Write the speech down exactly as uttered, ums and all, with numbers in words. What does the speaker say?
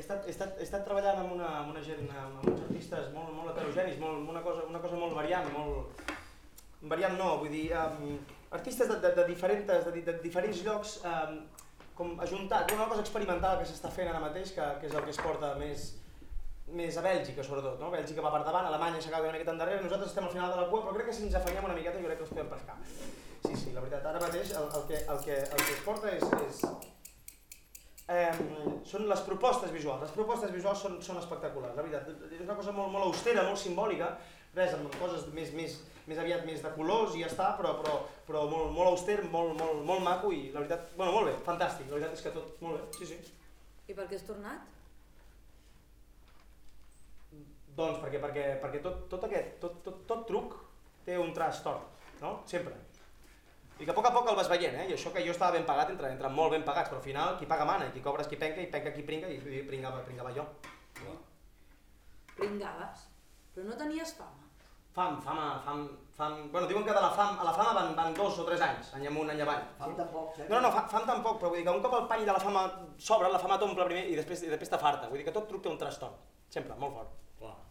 estat, he, estat, he estat treballant amb, una, amb, una gent, amb uns artistes molt, molt heterogenis, molt, una, cosa, una cosa molt variant, molt... variant no, vull dir, um, artistes de, de, de, diferents, de, de diferents llocs um, com ajuntat, una cosa experimental que s'està fent ara mateix, que, que és el que es porta més, més a Bèlgica sobretot, no? Bèlgica va per davant, Alemanya s'acaba una miqueta endarrere, nosaltres estem al final de la cua, però crec que si ens afanyem una miqueta jo crec que els podem pescar. Sí, sí, la veritat, ara mateix el, el, que, el, que, el que es porta és... és eh, són les propostes visuals, les propostes visuals són, són espectaculars, la veritat, és una cosa molt, molt austera, molt simbòlica, res, amb coses més, més, més aviat més de colors i ja està, però, però, però molt, molt auster, molt, molt, molt maco i la veritat, bueno, molt bé, fantàstic, la veritat és que tot molt bé, sí, sí. I per què has tornat? Doncs perquè, perquè, perquè tot, tot aquest, tot, tot, tot truc té un traç tort, no? Sempre. I que a poc a poc el vas veient, eh? I això que jo estava ben pagat, entre, entre molt ben pagats, però al final qui paga mana, i qui cobra és qui penca, i penca qui pringa, i pringava, pringava jo. No. Pringaves? Però no tenies fama? Fam, fama, fam, fam... Bueno, diuen que de la fam, a la fama van, van dos o tres anys, any amunt, any avall. Fam tampoc, eh? No, no, no, fam tampoc, però vull dir que un cop el pany de la fama s'obre, la fama t'omple primer i després, i després t'afarta. Vull dir que tot truc té un trastorn, sempre, molt fort. Clar.